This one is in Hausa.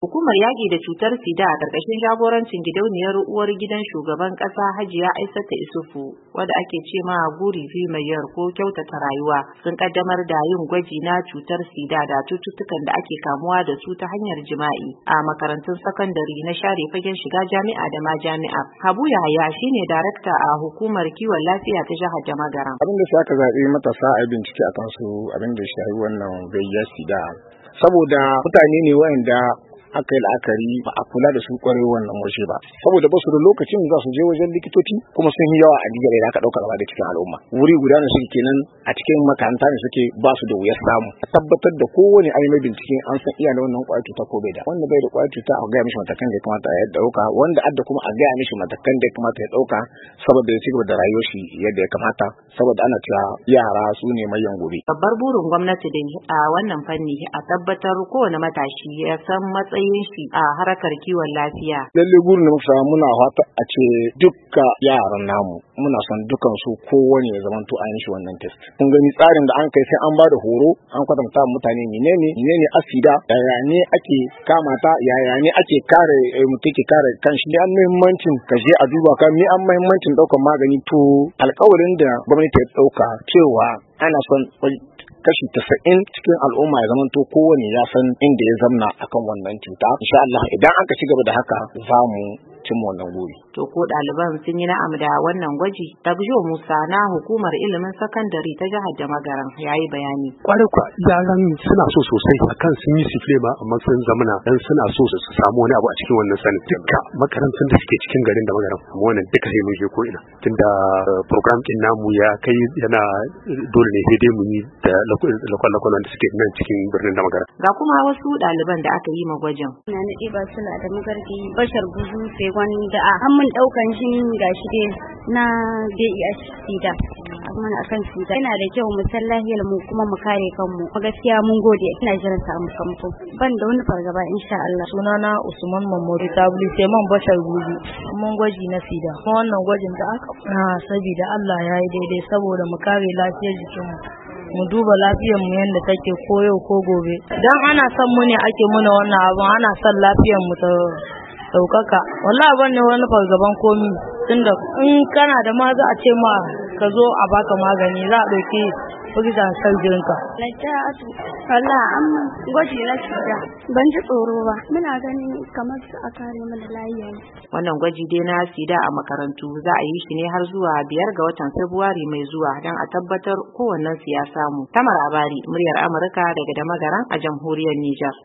Hukumar yaƙi da cutar sida a ƙarƙashin jagorancin gidauniyar uwar gidan shugaban ƙasa Hajiya Aissata Isufu, wadda ake ce ma Guri Mayor ko kyautata rayuwa, sun ƙaddamar da yin gwaji na cutar sida da cututtukan da ake kamuwa da su ta hanyar jima'i a makarantun sakandare na share fagen shiga jami'a da ma jami'a. Habu Yahaya shine darakta a hukumar kiwon lafiya ta jihar Damagaram. Abin da aka zaɓi matasa a bincike akan su abin da shafi wannan gayyar sida, saboda mutane ne waɗanda aka yi la'akari ba a kula da su kwarai wannan waje ba, saboda ba su da lokacin za su je wajen likitoci, kuma sun yi yawa a digare da aka ɗauka gaba da cikin al'umma. Wuri guda ne suke kenan a cikin makaranta ne suke, ba su da wuyar samu. A tabbatar da kowane an yi mai bincike an san iya da wannan ƙwayar cuta ko bai da. Wanda bai da ƙwayar cuta a gaya mishi matakan da ya kamata ya ɗauka, wanda adda kuma a gaya mishi matakan da ya kamata ya ɗauka saboda ya ci gaba da rayuwar shi yadda ya kamata, saboda ana cewa yara su ne mayan gobe. Babbar burin gwamnati dai a wannan fanni a tabbatar kowane matashi ya san matsayin shi a harkar kiwon lafiya. Lalle gurin da muka samu muna fata a ce dukka yaran namu muna son dukan su kowane ya zamanto an shi wannan test. Kun gani tsarin da an kai sai an bada horo, an kwatanta mutane menene asida, yaya ne ake kama ta, yaya ne ake kare mutum ke kare kanshi, ne an muhimmancin ka je a duba ka, me an muhimmancin daukar magani. To alƙawarin da gwamnati ya dauka cewa ana son kashi 90 cikin al'umma ya zamanto kowane ya san inda ya zamna akan wannan cuta. Insha Allah idan aka ci gaba da haka za mu cimma wannan guri. To ko ɗaliban sun yi na'am da wannan gwaji? Tabjo Musa na hukumar ilimin sakandare ta jihar Damagaram ya yi bayani. Kwarai kwa yaran suna so sosai, akan sun yi sifile ba amma sun zamana dan suna so su samu wani abu a cikin wannan sanin. Duka makarantun da suke cikin garin Damagaram amma wannan duka sai mun je ko ina. Tunda program din namu ya kai yana dole ne sai dai mu yi da lakwal-lakwal wanda suke nan cikin birnin Damagaram. Ga kuma wasu ɗaliban da aka yi ma gwajin. Na naɗe ba suna da magardi Bashar Buzu sai wani da an mun ɗaukan shi gashi dai na DEH sida. Amma akan sida yana da kyau mu san lahiyar mu kuma mu kare kanmu. Gaskiya mun gode, ina jiran sakamako. Ban da wani fargaba insha Allah. Sunana Usman Mamori Tabli sai man Bashar Buzu. Mun gwaji na sida. Wannan gwajin da aka saboda Allah ya yi daidai saboda mu kare lafiyar jikinmu. Mu duba lafiyar mu yanda take ko yau ko gobe. Dan ana son mu ne ake muna wannan abun, ana son lafiyar mu ta daukaka. Wallahi ban ne wani fargaban komi, tunda in kana da ma za a ce ma ka zo a baka magani, za a dauki furta sarjinka. Najatu wallahi amma gwaji na sida ban ji tsoro ba, muna ganin kamar su a kare mana lafiya. Wannan gwaji dai na sida a makarantu za a yi shi ne har zuwa 5 ga watan Fabrairu mai zuwa don a tabbatar kowannen su ya samu. Tamar Abari, muryar Amurka daga Damagaram a jamhuriyar Nijar.